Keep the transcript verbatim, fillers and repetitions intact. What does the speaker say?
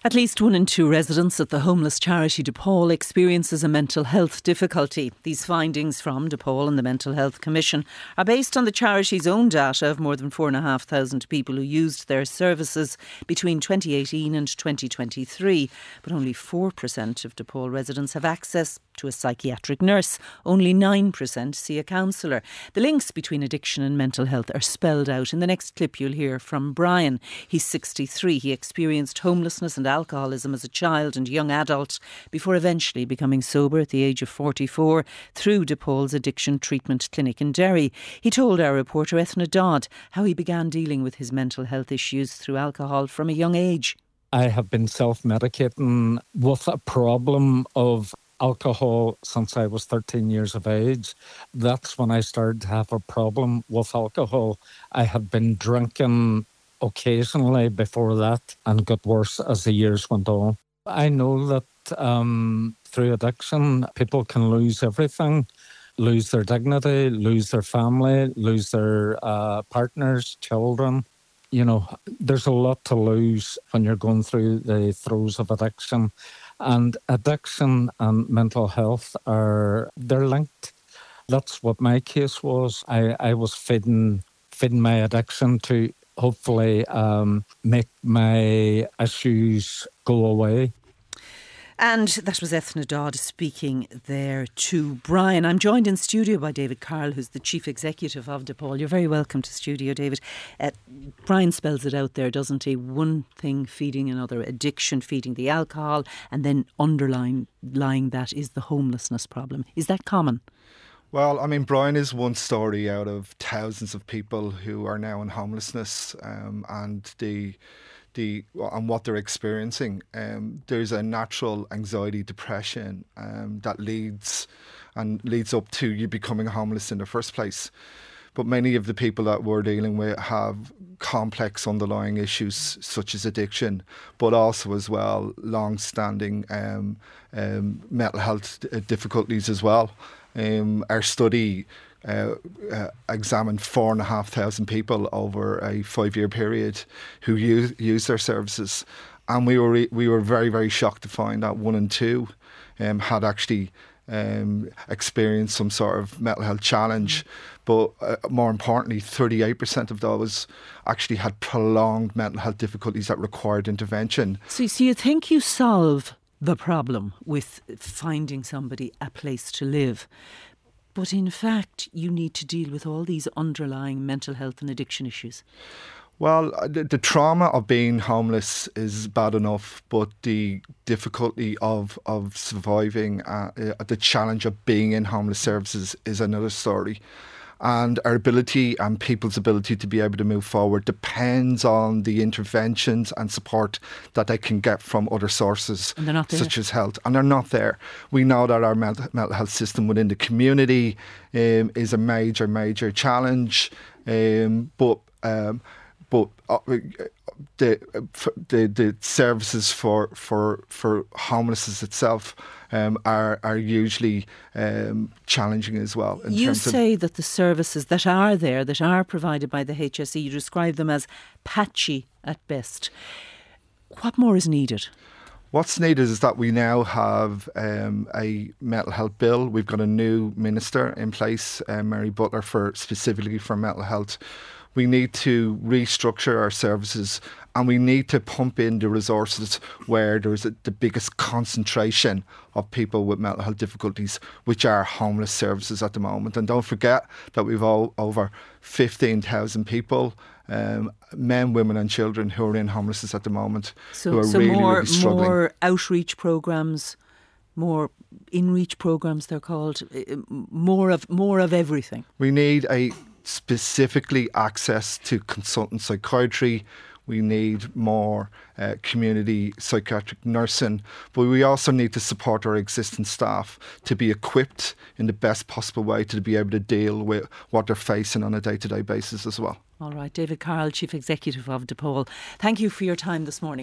At least one in two residents at the homeless charity DePaul experiences a mental health difficulty. These findings from DePaul and the Mental Health Commission are based on the charity's own data of more than four and a half thousand people who used their services between twenty eighteen and twenty twenty-three. But only four percent of DePaul residents have access to a psychiatric nurse. Only nine percent see a counsellor. The links between addiction and mental health are spelled out. In the next clip you'll hear from Brian. He's sixty-three. He experienced homelessness and alcoholism as a child and young adult before eventually becoming sober at the age of forty-four through DePaul's addiction treatment clinic in Derry. He told our reporter Ethna Dodd how he began dealing with his mental health issues through alcohol from a young age. I have been self-medicating with a problem of alcohol since I was thirteen years of age. That's when I started to have a problem with alcohol. I had been drinking occasionally before that and got worse as the years went on. I know that um, through addiction, people can lose everything, lose their dignity, lose their family, lose their uh, partners, children. You know, there's a lot to lose when you're going through the throes of addiction. And addiction and mental health are, they're linked. That's what my case was. I, I was feeding, feeding my addiction to hopefully um, make my issues go away. And that was Ethna Dodd speaking there to Brian. I'm joined in studio by David Carroll, who's the Chief Executive of DePaul. You're very welcome to studio, David. Uh, Brian spells it out there, doesn't he? One thing feeding another, addiction feeding the alcohol, and then underlying lying that is the homelessness problem. Is that common? Well, I mean, Brian is one story out of thousands of people who are now in homelessness, um, and the the and what they're experiencing. Um, there's a natural anxiety, depression um, that leads and leads up to you becoming homeless in the first place. But many of the people that we're dealing with have complex underlying issues such as addiction, but also as well long-standing um, um, mental health difficulties as well. Um, our study uh, uh, examined four and a half thousand people over a five-year period who use, use their services, and we were re- we were very very shocked to find that one in two um, had actually um, experienced some sort of mental health challenge. But uh, more importantly, thirty-eight percent of those actually had prolonged mental health difficulties that required intervention. So, so you think you solve the problem with finding somebody a place to live, but in fact you need to deal with all these underlying mental health and addiction issues. Well, the, the trauma of being homeless is bad enough, but the difficulty of of surviving, uh, uh, the challenge of being in homeless services is another story. And our ability and people's ability to be able to move forward depends on the interventions and support that they can get from other sources, such as health. And they're not there. We know that our mental, mental health system within the community um, is a major, major challenge. Um, but um, but uh, the, the the services for for for homelessness itself um, are are usually um, challenging as well. In you terms say of that the services that are there, that are provided by the H S E, you describe them as patchy at best. What more is needed? What's needed is that we now have um, a mental health bill. We've got a new minister in place, uh, Mary Butler, for specifically for mental health. We need to restructure our services, and we need to pump in the resources where there's a, the biggest concentration of people with mental health difficulties, which are homeless services at the moment. And don't forget that we've all, over fifteen thousand people, um, men, women and children who are in homelessness at the moment, so, who are so really, more, really struggling. More outreach programmes, more in-reach programmes they're called, more of more of everything. We need a specifically access to consultant psychiatry. We need more uh, community psychiatric nursing, but we also need to support our existing staff to be equipped in the best possible way to be able to deal with what they're facing on a day-to-day basis as well. All right, David Carroll, Chief Executive of DePaul. Thank you for your time this morning.